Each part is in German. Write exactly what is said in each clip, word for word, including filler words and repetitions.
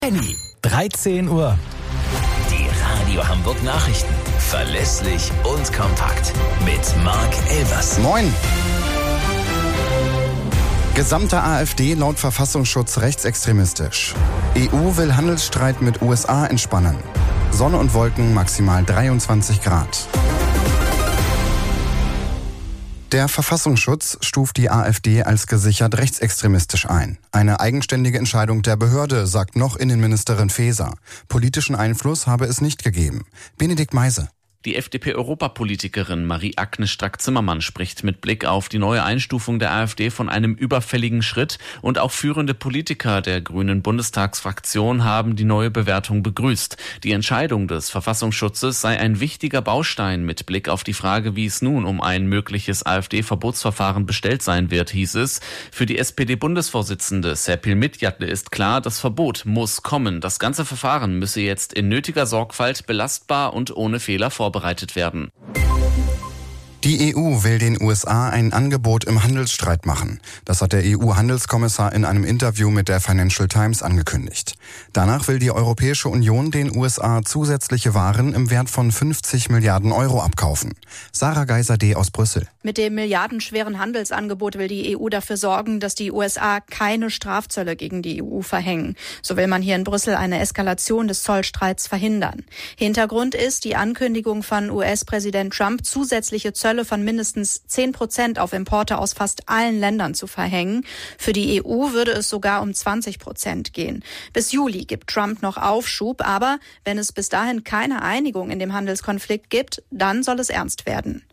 Penny, dreizehn Uhr. Die Radio Hamburg Nachrichten. Verlässlich und kompakt. Mit Marc Elvers. Moin. Gesamte AfD laut Verfassungsschutz rechtsextremistisch. E U will Handelsstreit mit U S A entspannen. Sonne und Wolken maximal dreiundzwanzig Grad. Der Verfassungsschutz stuft die AfD als gesichert rechtsextremistisch ein. Eine eigenständige Entscheidung der Behörde, sagt noch Innenministerin Faeser. Politischen Einfluss habe es nicht gegeben. Benedikt Meise. Die F D P-Europapolitikerin Marie-Agnes Strack-Zimmermann spricht mit Blick auf die neue Einstufung der AfD von einem überfälligen Schritt, und auch führende Politiker der grünen Bundestagsfraktion haben die neue Bewertung begrüßt. Die Entscheidung des Verfassungsschutzes sei ein wichtiger Baustein mit Blick auf die Frage, wie es nun um ein mögliches AfD-Verbotsverfahren bestellt sein wird, hieß es. Für die S P D-Bundesvorsitzende Serpil Midjatle ist klar, das Verbot muss kommen. Das ganze Verfahren müsse jetzt in nötiger Sorgfalt, belastbar und ohne Fehler vorbereitet bereitet werden. Die E U will den U S A ein Angebot im Handelsstreit machen. Das hat der E U-Handelskommissar in einem Interview mit der Financial Times angekündigt. Danach will die Europäische Union den U S A zusätzliche Waren im Wert von fünfzig Milliarden Euro abkaufen. Sarah Geiser-D. aus Brüssel. Mit dem milliardenschweren Handelsangebot will die E U dafür sorgen, dass die U S A keine Strafzölle gegen die E U verhängen. So will man hier in Brüssel eine Eskalation des Zollstreits verhindern. Hintergrund ist die Ankündigung von U S-Präsident Trump, zusätzliche Zölle von mindestens zehn Prozent auf Importe aus fast allen Ländern zu verhängen. Für die E U würde es sogar um zwanzig Prozent gehen. Bis Juli gibt Trump noch Aufschub, aber wenn es bis dahin keine Einigung in dem Handelskonflikt gibt, dann soll es ernst werden.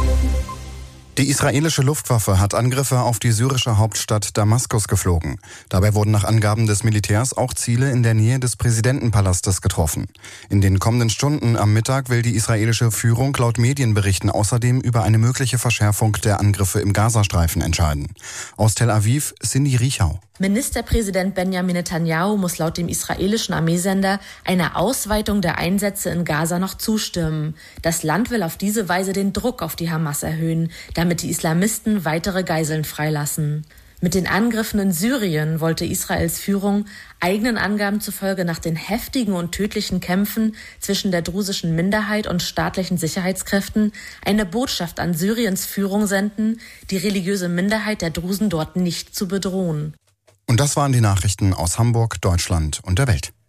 Die israelische Luftwaffe hat Angriffe auf die syrische Hauptstadt Damaskus geflogen. Dabei wurden nach Angaben des Militärs auch Ziele in der Nähe des Präsidentenpalastes getroffen. In den kommenden Stunden am Mittag will die israelische Führung laut Medienberichten außerdem über eine mögliche Verschärfung der Angriffe im Gazastreifen entscheiden. Aus Tel Aviv, Cindy Riechau. Ministerpräsident Benjamin Netanyahu muss laut dem israelischen Armeesender einer Ausweitung der Einsätze in Gaza noch zustimmen. Das Land will auf diese Weise den Druck auf die Hamas erhöhen, damit die Islamisten weitere Geiseln freilassen. Mit den Angriffen in Syrien wollte Israels Führung eigenen Angaben zufolge nach den heftigen und tödlichen Kämpfen zwischen der drusischen Minderheit und staatlichen Sicherheitskräften eine Botschaft an Syriens Führung senden, die religiöse Minderheit der Drusen dort nicht zu bedrohen. Und das waren die Nachrichten aus Hamburg, Deutschland und der Welt.